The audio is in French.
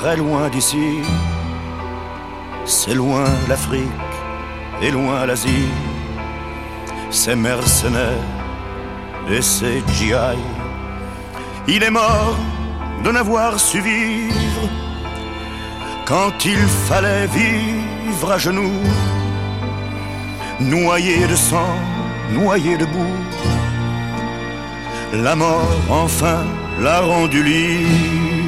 très loin d'ici. C'est loin l'Afrique et loin l'Asie. C'est mercenaires et c'est GI. Il est mort de n'avoir su vivre quand il fallait vivre à genoux, noyé de sang, noyé de boue. La mort enfin l'a rendu libre.